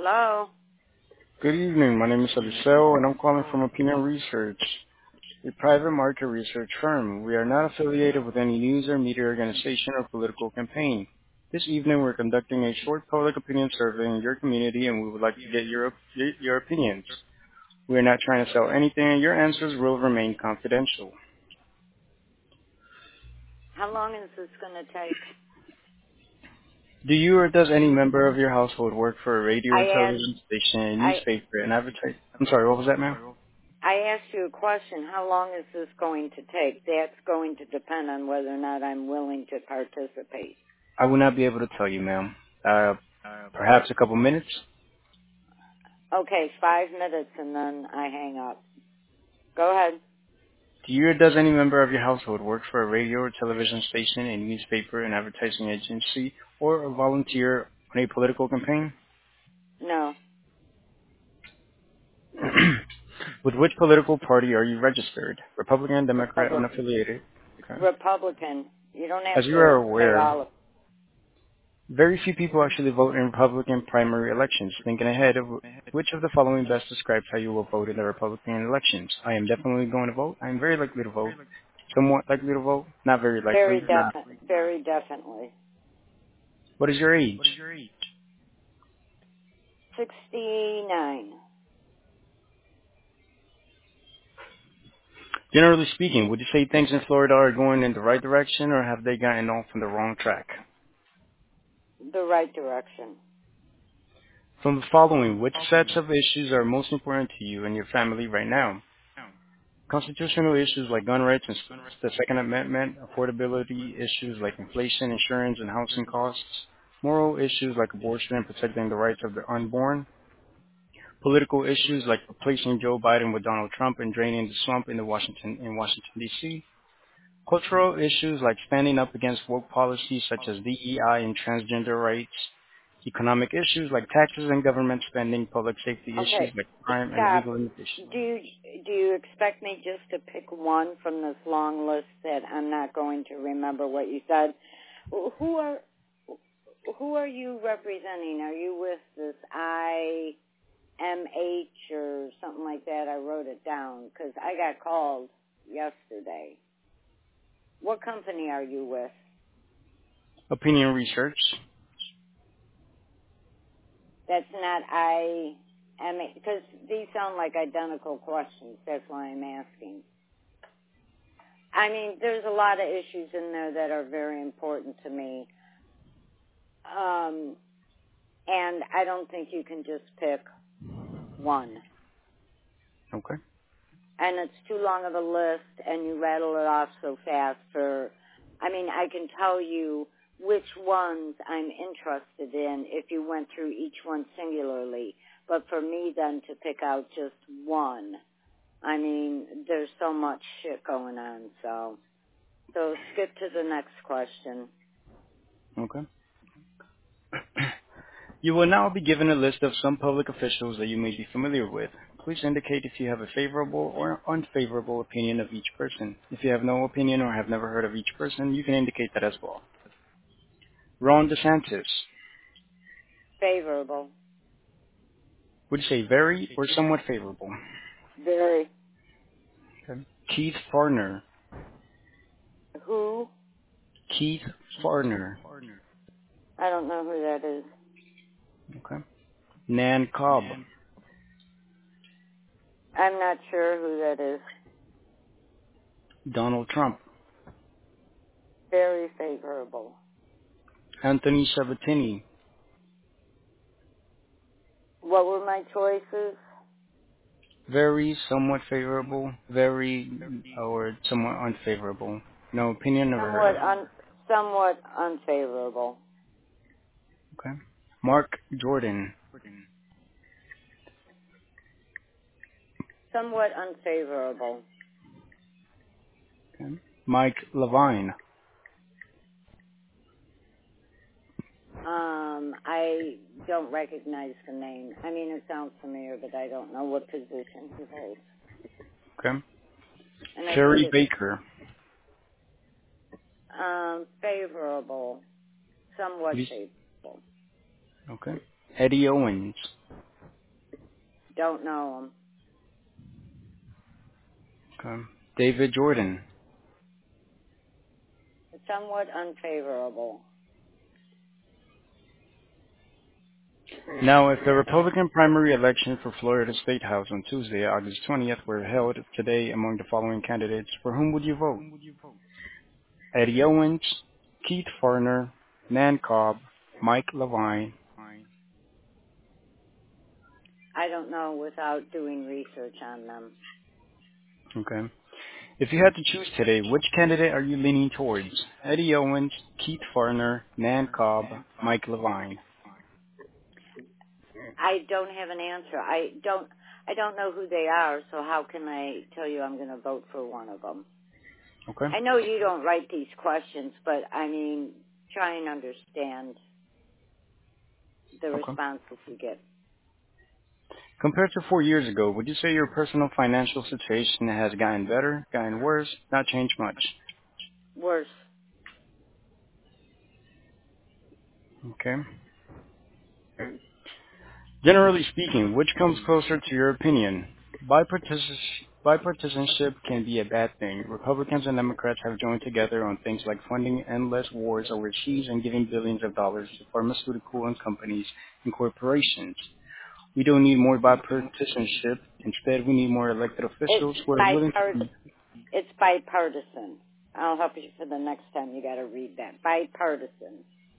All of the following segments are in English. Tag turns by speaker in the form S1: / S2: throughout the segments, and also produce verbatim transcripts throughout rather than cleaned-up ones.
S1: Hello?
S2: Good evening. My name is Eliseo, and I'm calling from Opinion Research, a private market research firm. We are not affiliated with any news or media organization or political campaign. This evening, we're conducting a short public opinion survey in your community, and we would like to get your your opinions. We are not trying to sell anything, and your answers will remain confidential.
S1: How long is this going to take?
S2: Do you or does any member of your household work for a radio
S1: I
S2: or
S1: asked,
S2: television station, a
S1: I,
S2: newspaper, an advertise? I'm sorry, what was that, ma'am?
S1: I asked you a question. How long is this going to take? That's going to depend on whether or not I'm willing to participate.
S2: I will not be able to tell you, ma'am. Uh, perhaps a couple minutes?
S1: Okay, five minutes and then I hang up. Go ahead.
S2: Do you or does any member of your household work for a radio or television station, a newspaper, an advertising agency, or a volunteer on a political campaign?
S1: No.
S2: With which political party are you registered? Republican, Democrat,
S1: Republic,
S2: unaffiliated? Okay.
S1: Republican. You don't
S2: As
S1: have
S2: you are
S1: to say
S2: aware,
S1: all of
S2: very few people actually vote in Republican primary elections. Thinking ahead, of which of the following best describes how you will vote in the Republican elections? I am definitely going to vote. I am very likely to vote. Somewhat likely to vote. Not very
S1: Very
S2: likely. Not.
S1: definitely. Very definitely.
S2: What is your age?
S1: sixty-nine.
S2: Generally speaking, would you say things in Florida are going in the right direction, or have they gotten off on the wrong track?
S1: The right direction.
S2: From the following, which sets of issues are most important to you and your family right now? Constitutional issues like gun rights and the Second Amendment, affordability issues like inflation, insurance, and housing costs, moral issues like abortion and protecting the rights of the unborn, political issues like replacing Joe Biden with Donald Trump and draining the swamp in the Washington in Washington D C, cultural issues like standing up against woke policies such as D E I and transgender rights, economic issues like taxes and government spending, public safety issues
S1: Okay,
S2: like crime and
S1: stop.
S2: legal limitations.
S1: Do you, do you expect me just to pick one from this long list that I'm not going to remember what you said? Who are who are you representing? Are you with this I M H or something like that? I wrote it down because I got called yesterday. What company are you with?
S2: Opinion research.
S1: That's not I M H because these sound like identical questions. That's why I'm asking. I mean, there's a lot of issues in there that are very important to me. Um, and I don't think you can just pick one.
S2: Okay.
S1: And it's too long of a list, and you rattle it off so fast for, I mean, I can tell you which ones I'm interested in if you went through each one singularly. But for me then to pick out just one, I mean, there's so much shit going on, so. So skip to the next question.
S2: Okay. You will now be given a list of some public officials that you may be familiar with. Please indicate if you have a favorable or unfavorable opinion of each person. If you have no opinion or have never heard of each person, you can indicate that as well. Ron DeSantis.
S1: Favorable.
S2: Would you say very or somewhat favorable?
S1: Very.
S2: Okay. Keith Farner.
S1: Who?
S2: Keith Farner.
S1: I don't know who that is.
S2: Okay. Nan Cobb.
S1: I'm not sure who that is.
S2: Donald Trump.
S1: Very favorable.
S2: Anthony Sabatini.
S1: What were my choices?
S2: Very, somewhat favorable, very, or somewhat unfavorable. No opinion, never heard
S1: Somewhat
S2: of.
S1: un, somewhat unfavorable.
S2: Okay. Mark Jordan.
S1: Somewhat unfavorable.
S2: Okay. Mike Levine.
S1: Um, I don't recognize the name. I mean, it sounds familiar, but I don't know what position he holds.
S2: Okay.
S1: And I think
S2: Sherry
S1: it's
S2: Baker.
S1: um, favorable. Somewhat
S2: Please.
S1: favorable.
S2: Okay. Eddie Owens.
S1: Don't know him.
S2: Okay. David Jordan.
S1: Somewhat unfavorable.
S2: Now, if the Republican primary election for Florida State House on Tuesday, August twentieth, were held today among the following candidates, for whom would you vote? Eddie Owens, Keith Farner, Nan Cobb, Mike Levine.
S1: I don't know without doing research on them.
S2: Okay. If you had to choose today, which candidate are you leaning towards? Eddie Owens, Keith Farner, Nan Cobb, Mike Levine.
S1: I don't have an answer. I don't. I don't know who they are, so how can I tell you I'm going to vote for one of them?
S2: Okay.
S1: I know you don't write these questions, but I mean, try and understand the
S2: Okay.
S1: responses you get.
S2: Compared to four years ago, would you say your personal financial situation has gotten better, gotten worse, not changed much?
S1: Worse.
S2: Okay. Generally speaking, which comes closer to your opinion? Bipartisan- Bipartisanship can be a bad thing. Republicans and Democrats have joined together on things like funding endless wars overseas and giving billions of dollars to pharmaceutical and companies and corporations. We don't need more bipartisanship. Instead, we need more elected officials
S1: It's
S2: who are willing
S1: bipart-
S2: to...
S1: It's bipartisan. I'll help you for the next time. You got to read that. Bipartisan.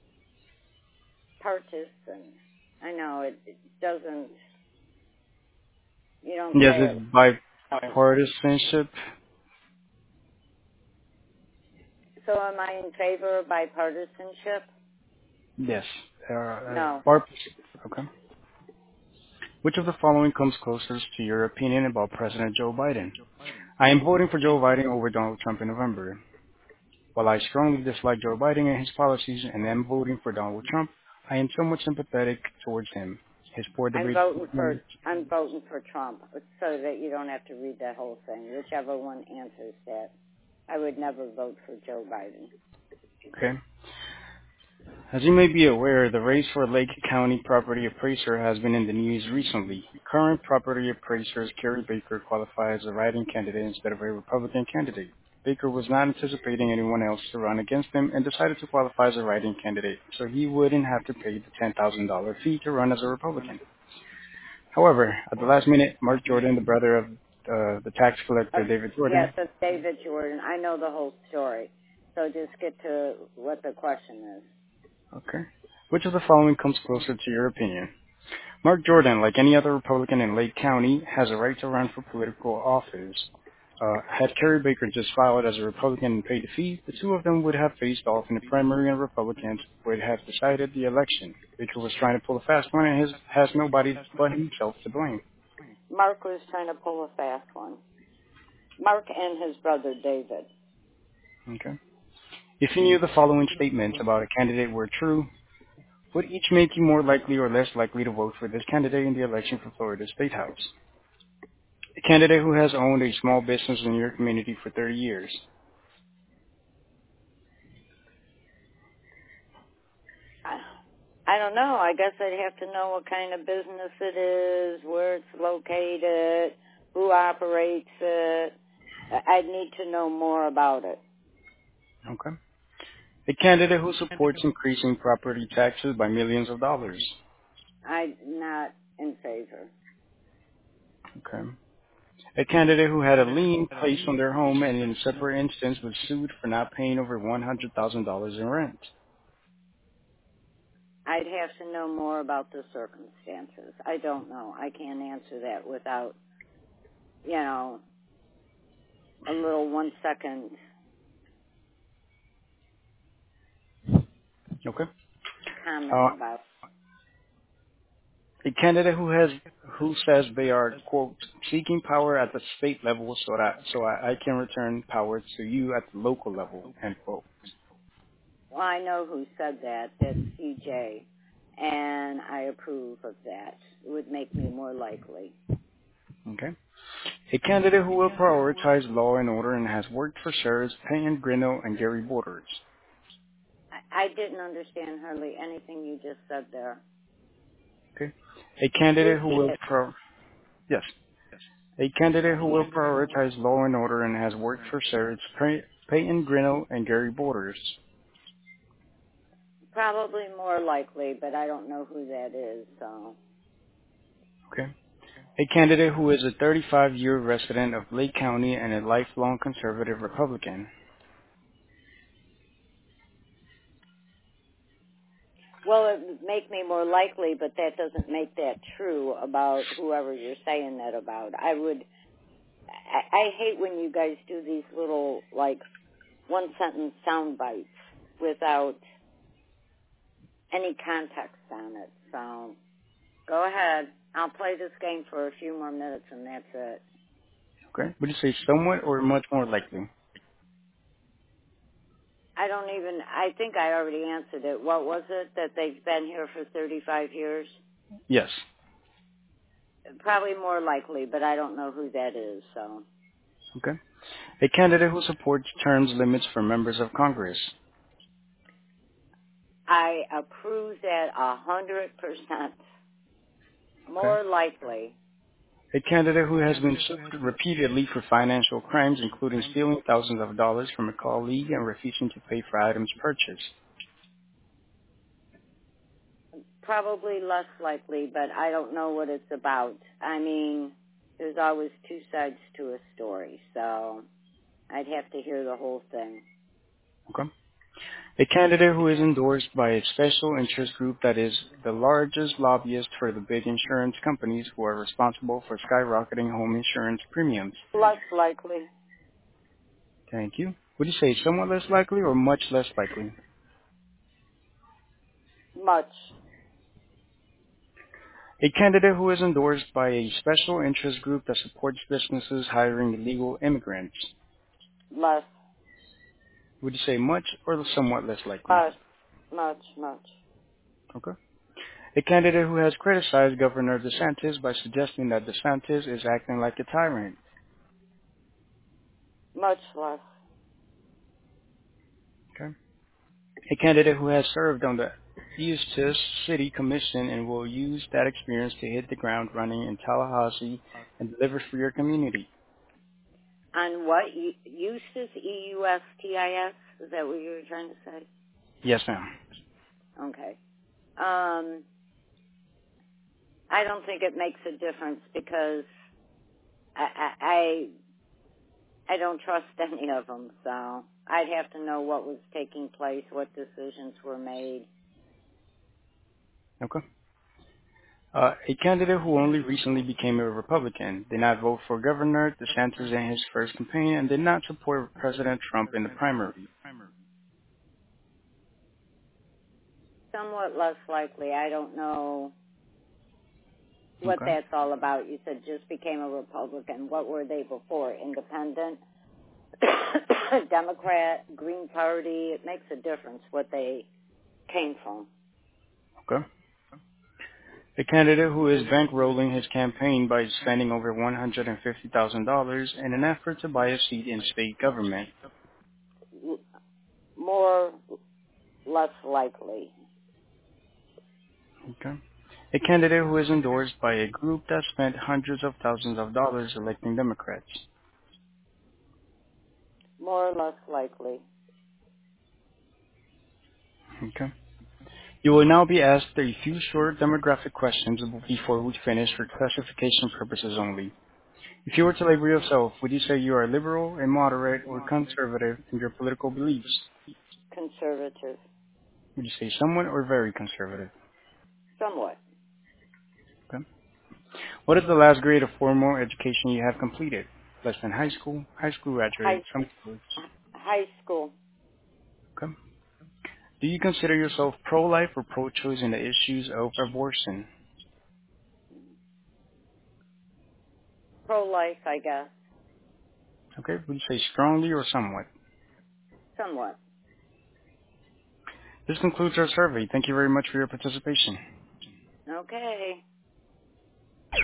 S1: Partisan. I know it, it doesn't. You don't
S2: Yes,
S1: say it.
S2: it's bipartisanship.
S1: So am I in favor of bipartisanship?
S2: Yes. Uh,
S1: No.
S2: bar- okay. Which of the following comes closest to your opinion about President Joe Biden? I am voting for Joe Biden over Donald Trump in November. While I strongly dislike Joe Biden and his policies and am voting for Donald Trump, I am somewhat sympathetic towards him. His poor
S1: I'm
S2: debate.
S1: voting for I'm voting for Trump, so that you don't have to read that whole thing. Whichever one answers that, I would never vote for Joe Biden.
S2: Okay. As you may be aware, the race for Lake County property appraiser has been in the news recently. Current property appraiser Kerry Baker qualified as a write-in candidate instead of a Republican candidate. Baker was not anticipating anyone else to run against him and decided to qualify as a write-in candidate, so he wouldn't have to pay the ten thousand dollars fee to run as a Republican. However, at the last minute, Mark Jordan, the brother of uh, the tax collector
S1: Uh,
S2: David Jordan.
S1: yes, it's David Jordan. I know the whole story, so just get to what the question is.
S2: Okay. Which of the following comes closer to your opinion? Mark Jordan, like any other Republican in Lake County, has a right to run for political office. Uh, had Kerry Baker just filed as a Republican and paid the fee, the two of them would have faced off in the primary and Republicans would have decided the election. Baker was trying to pull a fast one and his, has nobody but himself to blame.
S1: Mark was trying to pull a fast one. Mark and his brother David.
S2: Okay. If you knew the following statements about a candidate were true, would each make you more likely or less likely to vote for this candidate in the election for Florida State House? A candidate who has owned a small business in your community for thirty years.
S1: I don't know. I guess I'd have to know what kind of business it is, where it's located, who operates it. I'd need to know more about it.
S2: Okay. A candidate who supports increasing property taxes by millions of dollars.
S1: I'm not in favor.
S2: Okay. A candidate who had a lien placed on their home and in a separate instance was sued for not paying over one hundred thousand dollars in rent.
S1: I'd have to know more about the circumstances. I don't know. I can't answer that without, you know, a little one second.
S2: Okay.
S1: Comment
S2: Uh,
S1: about.
S2: a candidate who has who says they are, quote, seeking power at the state level so that so I, I can return power to you at the local level, end quote.
S1: Well, I know who said that. That's C J, and I approve of that. It would make me more likely.
S2: Okay. A candidate who will prioritize law and order and has worked for sheriffs Payne Grinnell and Gary Borders.
S1: I, I didn't understand hardly anything you just said there.
S2: Okay. A candidate who
S1: Repeat
S2: will
S1: it.
S2: pro Yes. A candidate who will prioritize law and order and has worked for Sheriffs Pey- Peyton Grinnell and Gary Borders.
S1: Probably more likely, but I don't know who that is, so.
S2: Okay. A candidate who is a thirty-five-year resident of Lake County and a lifelong conservative Republican.
S1: Well, it would make me more likely, but that doesn't make that true about whoever you're saying that about. I would, I, I hate when you guys do these little, like, one-sentence sound bites without any context on it. So, go ahead. I'll play this game for a few more minutes, and that's it.
S2: Okay. Would you say somewhat or much more likely?
S1: I don't even, I think I already answered it. What was it, that they've been here for thirty-five years?
S2: Yes.
S1: Probably more likely, but I don't know who that is, so.
S2: Okay. A candidate who supports terms limits for members of Congress.
S1: I approve that a hundred percent.
S2: Okay.
S1: More likely.
S2: A candidate who has been sued repeatedly for financial crimes, including stealing thousands of dollars from a colleague and refusing to pay for items purchased.
S1: Probably less likely, but I don't know what it's about. I mean, there's always two sides to a story, so I'd have to hear the whole thing.
S2: Okay. A candidate who is endorsed by a special interest group that is the largest lobbyist for the big insurance companies who are responsible for skyrocketing home insurance premiums.
S1: Less likely.
S2: Thank you. Would you say somewhat less likely or much less likely?
S1: Much.
S2: A candidate who is endorsed by a special interest group that supports businesses hiring illegal immigrants.
S1: Less.
S2: Would you say much or somewhat less likely?
S1: Much. Much. Much.
S2: Okay. A candidate who has criticized Governor DeSantis by suggesting that DeSantis is acting like a tyrant.
S1: Much less.
S2: Okay. A candidate who has served on the Eustis City Commission and will use that experience to hit the ground running in Tallahassee and deliver for your community.
S1: On what? E- Eustis, E U S T I S? Is that what you were trying to say?
S2: Yes, ma'am.
S1: Okay. Um, I don't think it makes a difference because I, I, I I don't trust any of them, so I'd have to know what was taking place, what decisions were made.
S2: Okay. Uh, a candidate who only recently became a Republican, did not vote for Governor DeSantis in his first campaign, and did not support President Trump in the primary.
S1: Somewhat less likely. I don't know what
S2: Okay.
S1: that's all about. You said just became a Republican. What were they before? Independent? Democrat? Green Party? It makes a difference what they came from.
S2: Okay. A candidate who is bankrolling his campaign by spending over one hundred fifty thousand dollars in an effort to buy a seat in state government.
S1: L- More, less likely.
S2: Okay. A candidate who is endorsed by a group that spent hundreds of thousands of dollars electing Democrats.
S1: More or less likely.
S2: Okay. You will now be asked a few short demographic questions before we finish for classification purposes only. If you were to label yourself, would you say you are liberal, a moderate, or conservative in your political beliefs?
S1: Conservative.
S2: Would you say somewhat or very conservative?
S1: Somewhat.
S2: Okay. What is the last grade of formal education you have completed? Less than high school, high school graduate,
S1: High,
S2: some schools.
S1: high school.
S2: Okay. Do you consider yourself pro-life or pro-choice in the issues of abortion?
S1: Pro-life, I guess.
S2: Okay. Would you say strongly or somewhat?
S1: Somewhat.
S2: This concludes our survey. Thank you very much for your participation.
S1: Okay.